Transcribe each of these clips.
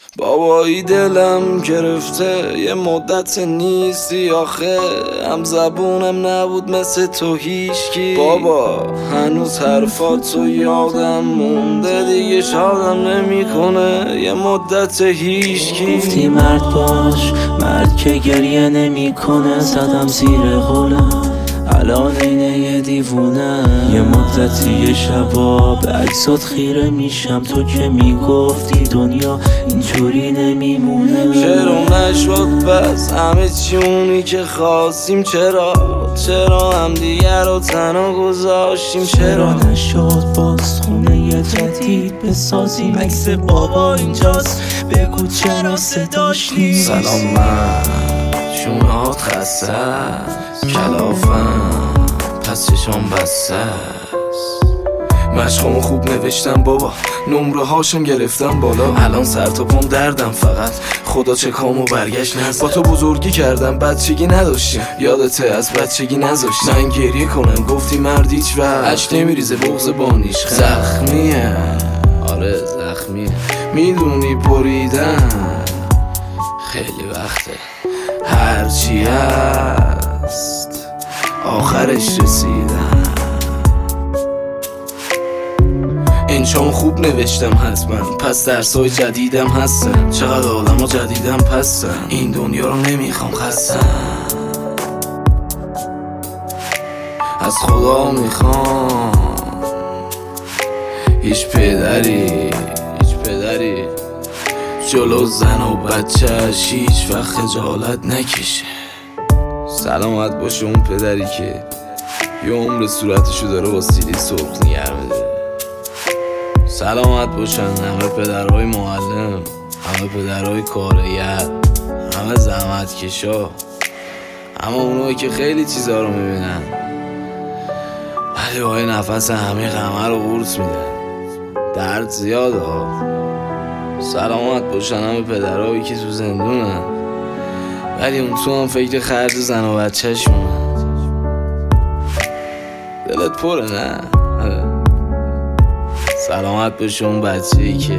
بابایی دلم گرفته یه مدت نیستی آخه، هم زبونم نبود مثل تو هیچکی. بابا هنوز حرفاتو یادم مونده، دیگه شادم نمیکنه یه مدت هیچکی. گفتی مرد باش، مرد که گریه نمیکنه. زدم زیر قولم الان اینه یه دیوونه. یه مدتی یه شبا به عکسات خیره میشم، تو که میگفتی دنیا اینجوری نمیمونه. چرا نشد بس همه چی اونی که خواستیم؟ چرا هم دیگر رو تنها گذاشتیم؟ چرا نشد باز خونه یه جدید بسازیم؟ عکس بابا اینجاست، بگو چرا صداش نیست. سلام، من شونهات خسته کلافم پس چشام بسته است. مشقامو خوب نوشتم بابا، نمره هاشم گرفتم بالا. الان سر تا پام دردم فقط، خدا چه کامو برگشت نزد. با تو بزرگی کردم بچگی نداشتیم، یادته از بچگی نذاشتیم. من گریه کنم گفتی مرد هیچ وقت اشک نمیریزه بغض بانیش. زخمیه، آره زخمیه، میدونی بریدن خیلی وقته. هرچی هست آخرش رسیدم. انشام خوب نوشتم حتما، پس درسای جدیدم هستن. چقدر آدم ها جدیدم پستن، این دنیا رو نمیخوام خستم. از خدا میخوام هیچ پدری جلو زن و بچه‌اش هیچ وقت خجالت نکشه. سلامت باشه اون پدری که یه عمر صورتشو داره با سیلی سرخ نگر میده. سلامت باشن همه پدرهای معلم، همه پدرهای کارگر، همه زحمت کشا، همه اونایی که خیلی چیزا رو میبینن ولی با نفس همه غمه رو قورت میدن. درد زیاده ها. سلامت باشن همه پدرهایی که تو زندونن ولی اون تو هم فکر خرج زن و بچه‌شونن. دلت پره نه؟ سلامت باشه اون بچه‌ای که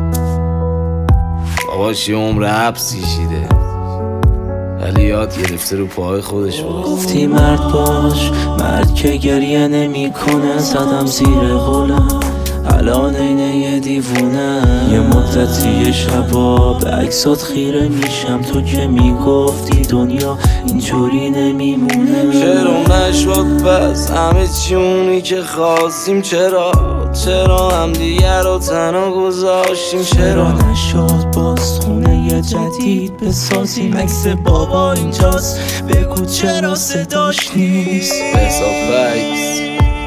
باباش یه عمر حبس کشیده ولی یاد گرفته رو پاهای خودش باشه. گفتی مرد باش، مرد که گریه نمیکنه. زدم زیر قولم الان اینه یه دیوونه. یه مدتی یه شبا به عکسات خیره میشم، تو که میگفتی دنیا اینجوری نمیمونه. چرا نشد بس همه چی اونی که خواستیم؟ چرا هم دیگر رو تنها گذاشتیم؟ چرا نشد باز خونه یه جدید بسازیم؟ عکس بابا اینجاست، بگو چرا صداش نیست. بحساب بکس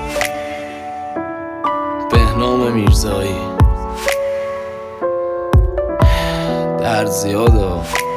بهنام میرزایی. درد زیاده